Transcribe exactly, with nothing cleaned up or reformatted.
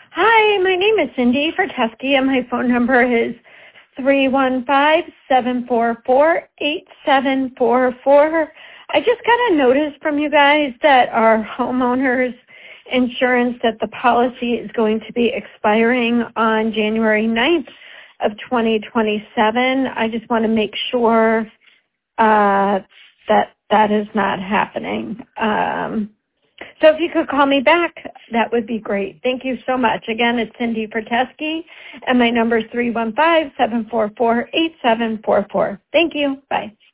Hi, my name is Cindy Ferteski, and my phone number is three one five, seven four four, eight seven four four. I just got a notice from you guys that our homeowners insurance, that the policy is going to be expiring on January ninth of twenty twenty-seven. I just want to make sure uh, that that is not happening. Um, so if you could call me back, that would be great. Thank you so much. Again, it's Cindy Ferteski, and my number is three one five, seven four four, eight seven four four. Thank you. Bye.